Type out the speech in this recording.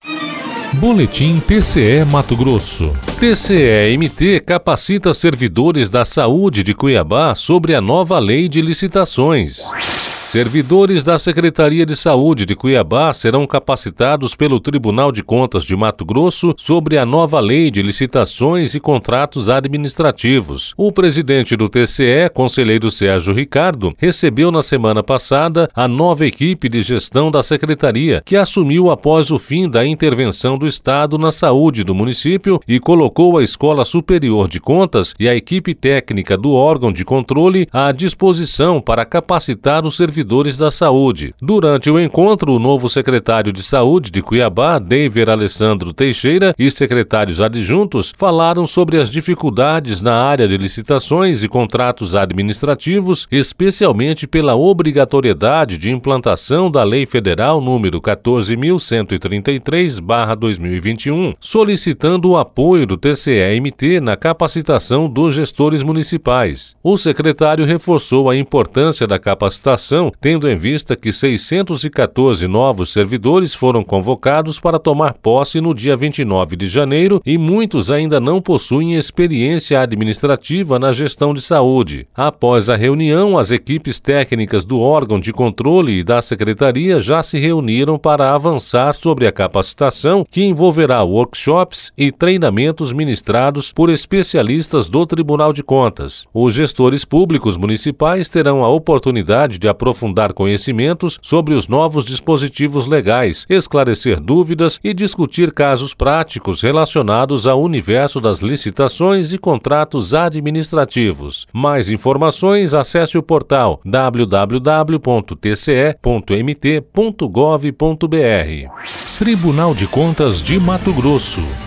Boletim TCE Mato Grosso. TCE-MT capacita servidores da saúde de Cuiabá sobre a nova lei de licitações. Servidores da Secretaria de Saúde de Cuiabá serão capacitados pelo Tribunal de Contas de Mato Grosso sobre a nova lei de licitações e contratos administrativos. O presidente do TCE, conselheiro Sérgio Ricardo, recebeu na semana passada a nova equipe de gestão da Secretaria, que assumiu após o fim da intervenção do Estado na saúde do município e colocou a Escola Superior de Contas e a equipe técnica do órgão de controle à disposição para capacitar os servidores da saúde. Durante o encontro, o novo secretário de Saúde de Cuiabá, Deiver Alessandro Teixeira, e secretários adjuntos falaram sobre as dificuldades na área de licitações e contratos administrativos, especialmente pela obrigatoriedade de implantação da Lei Federal número 14.133/2021, solicitando o apoio do TCE-MT na capacitação dos gestores municipais. O secretário reforçou a importância da capacitação, tendo em vista que 614 novos servidores foram convocados para tomar posse no dia 29 de janeiro e muitos ainda não possuem experiência administrativa na gestão de saúde. Após a reunião, as equipes técnicas do órgão de controle e da secretaria já se reuniram para avançar sobre a capacitação, que envolverá workshops e treinamentos ministrados por especialistas do Tribunal de Contas. Os gestores públicos municipais terão a oportunidade de aprofundar conhecimentos sobre os novos dispositivos legais, esclarecer dúvidas e discutir casos práticos relacionados ao universo das licitações e contratos administrativos. Mais informações, acesse o portal www.tce.mt.gov.br. Tribunal de Contas de Mato Grosso.